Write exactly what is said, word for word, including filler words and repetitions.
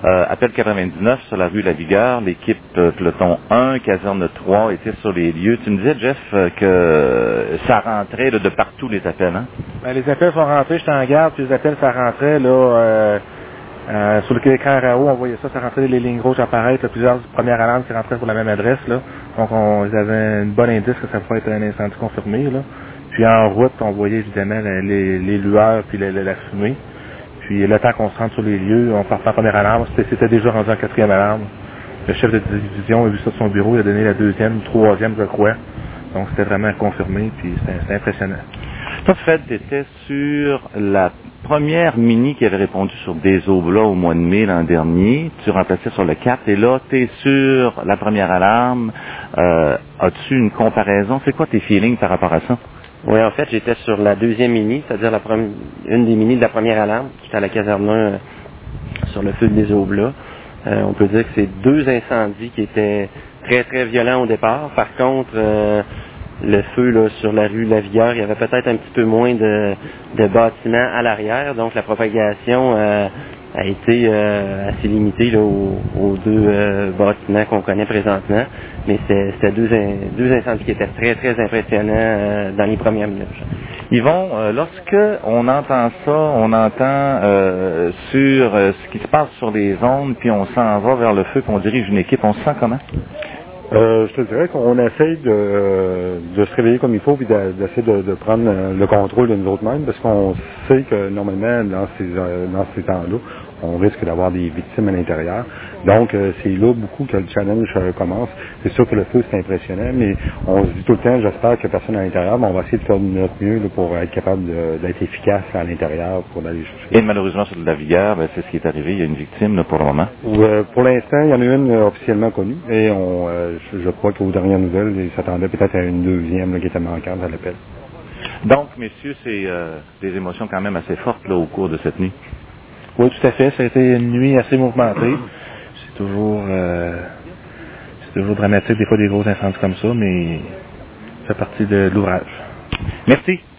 Euh, appel quatre-vingt-dix-neuf sur la rue La Vigueur, l'équipe euh, peloton un, caserne trois était sur les lieux. Tu me disais, Jeff, euh, que ça rentrait là, de partout les appels, hein? Ben, les appels sont rentrés, j'étais en garde, puis les appels, ça rentrait, là, euh, euh, sur l'écran R A O, on voyait ça, ça rentrait les lignes rouges apparaître, là, plusieurs premières alarmes qui rentraient sur la même adresse, là. Donc, on, ils avaient une bonne indice que ça pouvait être un incendie confirmé, là. Puis en route, on voyait évidemment les, les, les lueurs puis la, la, la fumée. Puis le temps qu'on se rende sur les lieux, on partait en première alarme, c'était, c'était déjà rendu en quatrième alarme. Le chef de division a vu ça de son bureau, il a donné la deuxième, troisième, je crois. Donc c'était vraiment confirmé, puis c'était, c'était impressionnant. Toi, Fred, tu étais sur la première mini qui avait répondu sur des Oblas au mois de mai l'an dernier. Tu remplaçais sur le quatre, et là, tu es sur la première alarme. Euh, as-tu une comparaison? C'est quoi tes feelings par rapport à ça? Oui, en fait, j'étais sur la deuxième mini, c'est-à-dire la première, une des minis de la première alarme, qui était à la caserne un, euh, sur le feu des Oblas. Euh, on peut dire que c'est deux incendies qui étaient très, très violents au départ. Par contre, euh, le feu là, sur la rue La Vigueur, il y avait peut-être un petit peu moins de, de bâtiments à l'arrière, donc la propagation euh, a été euh, assez limitée là, aux, aux deux euh, bâtiments qu'on connaît présentement. Mais c'était, c'était deux, deux incendies qui étaient très, très impressionnants euh, dans les premières minutes. Yvon, euh, lorsque on entend ça, on entend euh, sur euh, ce qui se passe sur les ondes, puis on s'en va vers le feu, puis on dirige une équipe, on se sent comment? Euh, je te dirais qu'on essaye de, de se réveiller comme il faut, puis d'essayer de, de prendre le contrôle de nous autres mêmes, parce qu'on sait que normalement, dans ces, dans ces temps-là, on risque d'avoir des victimes à l'intérieur. Donc, euh, c'est là beaucoup que le challenge euh, commence. C'est sûr que le feu, c'est impressionnant, mais on se dit tout le temps, j'espère que personne à l'intérieur, mais on va essayer de faire de notre mieux là, pour être capable de, d'être efficace à l'intérieur pour aller chercher. Et malheureusement, sur La Vigueur, ben, c'est ce qui est arrivé. Il y a une victime là, pour le moment. Euh, pour l'instant, il y en a une euh, officiellement connue, et on, euh, je, je crois qu'aux dernières nouvelles, il s'attendait peut-être à une deuxième là, qui était manquante à l'appel. Donc, messieurs, c'est euh, des émotions quand même assez fortes là, au cours de cette nuit. Oui, tout à fait. Ça a été une nuit assez mouvementée. C'est toujours, euh, c'est toujours dramatique, des fois des gros incendies comme ça, mais ça fait partie de l'ouvrage. Merci.